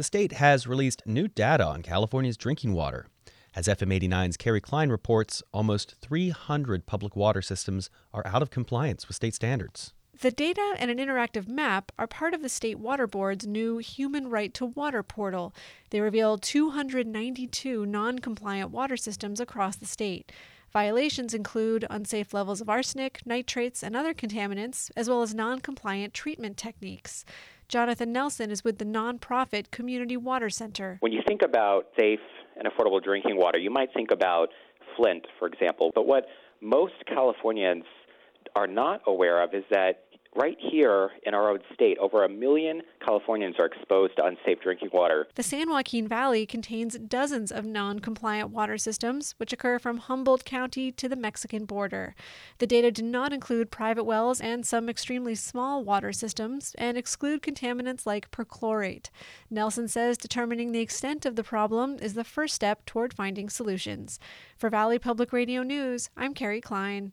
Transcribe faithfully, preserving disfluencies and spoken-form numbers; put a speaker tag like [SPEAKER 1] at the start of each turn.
[SPEAKER 1] The state has released new data on California's drinking water. As F M eighty-nine's Carrie Klein reports, almost three hundred public water systems are out of compliance with state standards.
[SPEAKER 2] The data and an interactive map are part of the State Water Board's new Human Right to Water portal. They reveal two hundred ninety-two non-compliant water systems across the state. Violations include unsafe levels of arsenic, nitrates, and other contaminants, as well as non-compliant treatment techniques. Jonathan Nelson is with the nonprofit Community Water Center.
[SPEAKER 3] When you think about safe and affordable drinking water, you might think about Flint, for example. But what most Californians are not aware of is that right here in our own state, over a million Californians are exposed to unsafe drinking water.
[SPEAKER 2] The San Joaquin Valley contains dozens of non-compliant water systems, which occur from Humboldt County to the Mexican border. The data do not include private wells and some extremely small water systems, and exclude contaminants like perchlorate. Nelson says determining the extent of the problem is the first step toward finding solutions. For Valley Public Radio News, I'm Carrie Klein.